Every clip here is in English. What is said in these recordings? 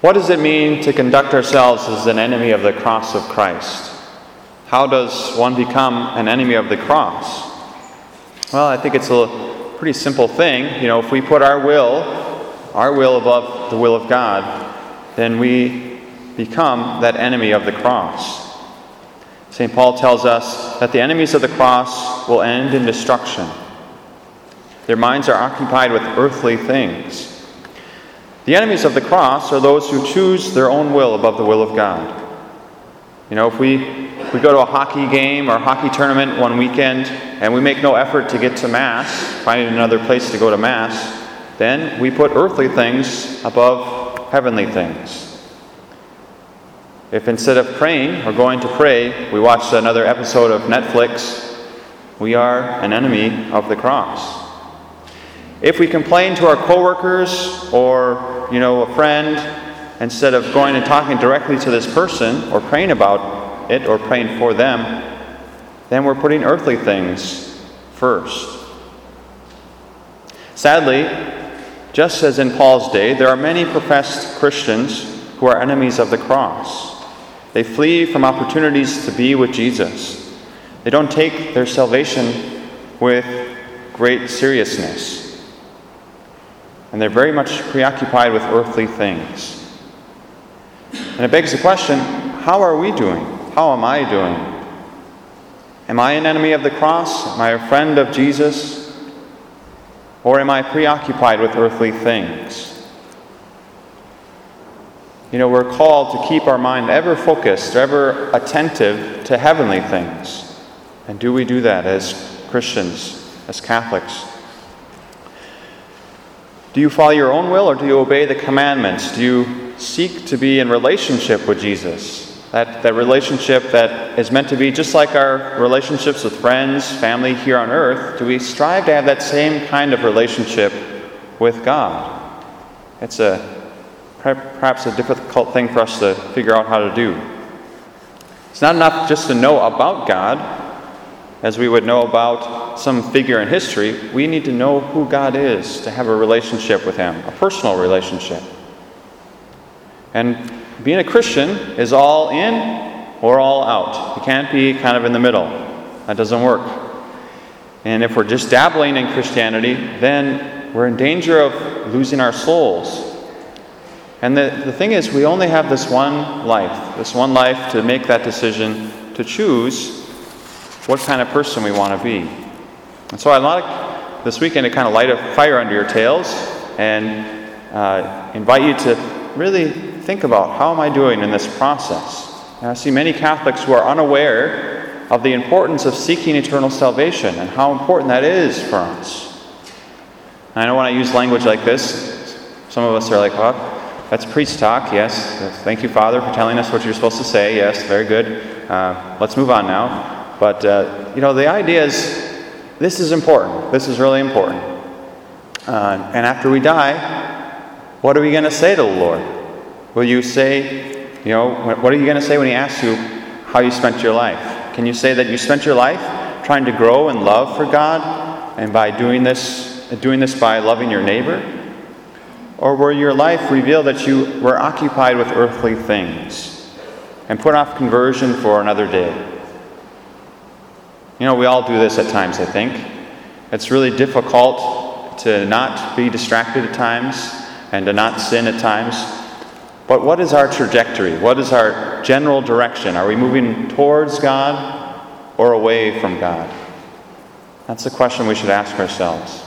What does it mean to conduct ourselves as an enemy of the cross of Christ? How does one become an enemy of the cross? Well, I think it's a pretty simple thing. If we put our will above the will of God, then we become that enemy of the cross. St. Paul tells us that the enemies of the cross will end in destruction. Their minds are occupied with earthly things. The enemies of the cross are those who choose their own will above the will of God. If we go to a hockey game or hockey tournament one weekend and we make no effort to get to Mass, finding another place to go to Mass, then we put earthly things above heavenly things. If instead of praying or going to pray, we watch another episode of Netflix, we are an enemy of the cross. If we complain to our coworkers or, a friend, instead of going and talking directly to this person or praying about it or praying for them, then we're putting earthly things first. Sadly, just as in Paul's day, there are many professed Christians who are enemies of the cross. They flee from opportunities to be with Jesus. They don't take their salvation with great seriousness. And they're very much preoccupied with earthly things. And it begs the question, how are we doing? How am I doing? Am I an enemy of the cross? Am I a friend of Jesus? Or am I preoccupied with earthly things? We're called to keep our mind ever focused, ever attentive to heavenly things. And do we do that as Christians, as Catholics? Do you follow your own will or do you obey the commandments? Do you seek to be in relationship with Jesus? That relationship that is meant to be just like our relationships with friends, family here on earth. Do we strive to have that same kind of relationship with God? It's perhaps a difficult thing for us to figure out how to do. It's not enough just to know about God, as we would know about some figure in history. We need to know who God is to have a relationship with Him, a personal relationship. And being a Christian is all in or all out. You can't be kind of in the middle. That doesn't work. And if we're just dabbling in Christianity, then we're in danger of losing our souls. And the thing is, we only have this one life to make that decision, to choose what kind of person we want to be. And so I'd like this weekend to kind of light a fire under your tails and invite you to really think about, how am I doing in this process? And I see many Catholics who are unaware of the importance of seeking eternal salvation and how important that is for us. And I know when I use language like this, some of us are like, well, that's priest talk, yes. Thank you, Father, for telling us what you're supposed to say. Yes, very good. Let's move on now. But, the idea is, this is important. This is really important. And after we die, what are we going to say to the Lord? Will you say, what are you going to say when He asks you how you spent your life? Can you say that you spent your life trying to grow in love for God and by doing this by loving your neighbor? Or will your life reveal that you were occupied with earthly things and put off conversion for another day? We all do this at times, I think. It's really difficult to not be distracted at times and to not sin at times. But what is our trajectory? What is our general direction? Are we moving towards God or away from God? That's the question we should ask ourselves.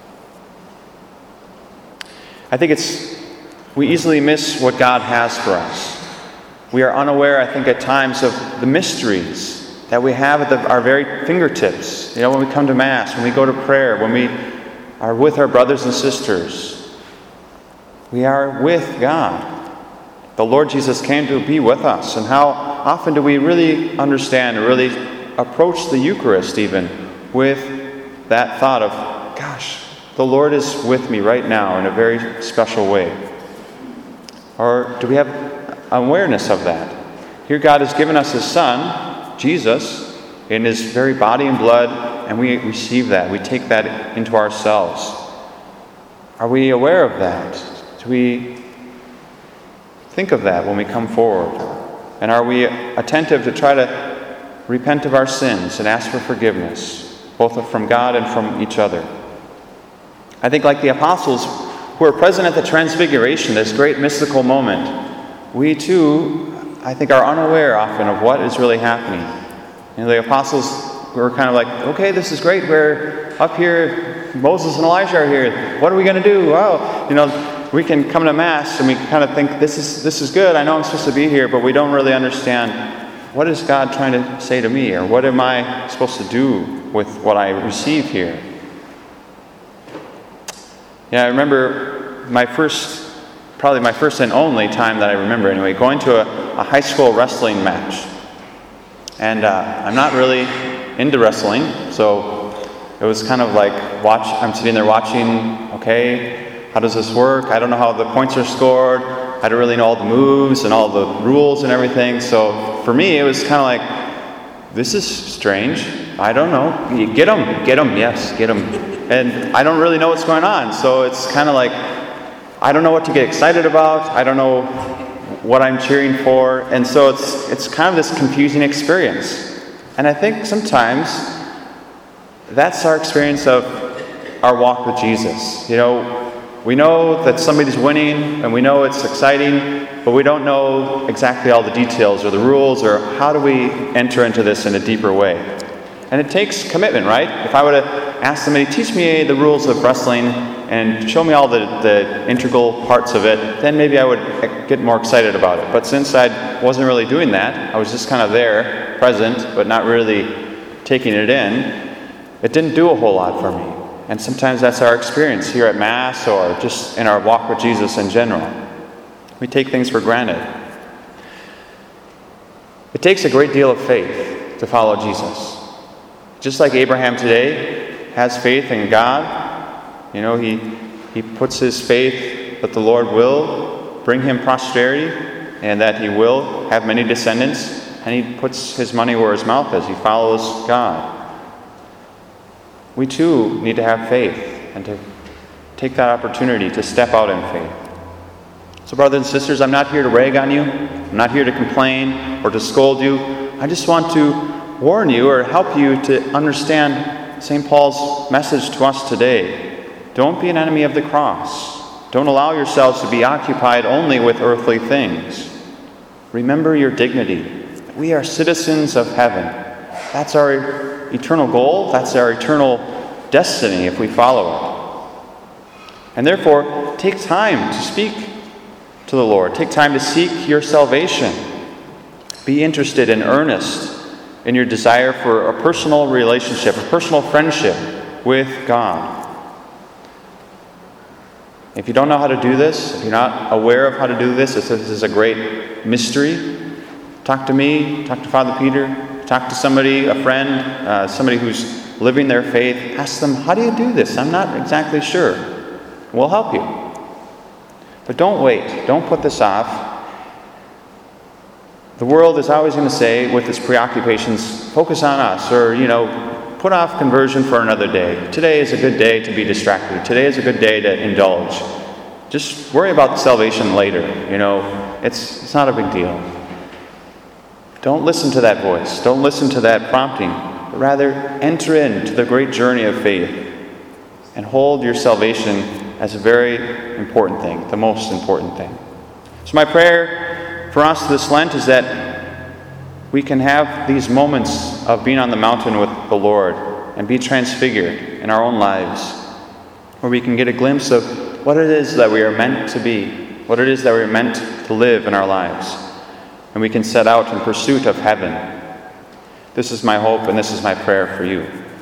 I think we easily miss what God has for us. We are unaware, I think, at times of the mysteries that we have at our very fingertips. When we come to Mass, when we go to prayer, when we are with our brothers and sisters, we are with God. The Lord Jesus came to be with us. And how often do we really understand and really approach the Eucharist even with that thought of, gosh, the Lord is with me right now in a very special way? Or do we have awareness of that? Here God has given us His Son, Jesus, in His very body and blood, and we receive that. We take that into ourselves. Are we aware of that? Do we think of that when we come forward? And are we attentive to try to repent of our sins and ask for forgiveness, both from God and from each other? I think like the apostles who were present at the Transfiguration, this great mystical moment, we too, I think, are unaware often of what is really happening. The apostles were kind of like, okay, this is great, we're up here, Moses and Elijah are here, what are we going to do? Oh, we can come to Mass and we kind of think, this is good, I know I'm supposed to be here, but we don't really understand, what is God trying to say to me, or what am I supposed to do with what I receive here? Yeah, I remember my first and only time that I remember anyway, going to a high school wrestling match. And I'm not really into wrestling, so it was kind of like, I'm sitting there watching, okay, how does this work? I don't know how the points are scored. I don't really know all the moves and all the rules and everything. So for me, it was kind of like, this is strange. I don't know. Get him, yes, get him. And I don't really know what's going on. So it's kind of like, I don't know what to get excited about. I don't know what I'm cheering for. And so it's kind of this confusing experience. And I think sometimes that's our experience of our walk with Jesus. We know that somebody's winning and we know it's exciting, but we don't know exactly all the details or the rules or how do we enter into this in a deeper way. And it takes commitment, right? If I were to ask somebody, teach me the rules of wrestling and show me all the integral parts of it, then maybe I would get more excited about it. But since I wasn't really doing that, I was just kind of there, present, but not really taking it in, it didn't do a whole lot for me. And sometimes that's our experience here at Mass or just in our walk with Jesus in general. We take things for granted. It takes a great deal of faith to follow Jesus. Just like Abraham today has faith in God, he puts his faith that the Lord will bring him prosperity and that he will have many descendants, and he puts his money where his mouth is. He follows God. We too need to have faith and to take that opportunity to step out in faith. So brothers and sisters, I'm not here to rag on you. I'm not here to complain or to scold you. I just want to warn you or help you to understand St. Paul's message to us today. Don't be an enemy of the cross. Don't allow yourselves to be occupied only with earthly things. Remember your dignity. We are citizens of heaven. That's our eternal goal. That's our eternal destiny if we follow it. And therefore, take time to speak to the Lord. Take time to seek your salvation. Be interested and earnest in your desire for a personal relationship, a personal friendship with God. If you don't know how to do this, if you're not aware of how to do this is a great mystery, talk to me, talk to Father Peter, talk to somebody, a friend, somebody who's living their faith. Ask them, how do you do this? I'm not exactly sure. We'll help you. But don't wait. Don't put this off. The world is always going to say, with its preoccupations, focus on us, or, put off conversion for another day. Today is a good day to be distracted. Today is a good day to indulge. Just worry about salvation later. It's not a big deal. Don't listen to that voice. Don't listen to that prompting. But rather, enter into the great journey of faith and hold your salvation as a very important thing, the most important thing. So my prayer for us this Lent is that we can have these moments of being on the mountain with the Lord and be transfigured in our own lives, where we can get a glimpse of what it is that we are meant to be, what it is that we are meant to live in our lives, and we can set out in pursuit of heaven. This is my hope and this is my prayer for you.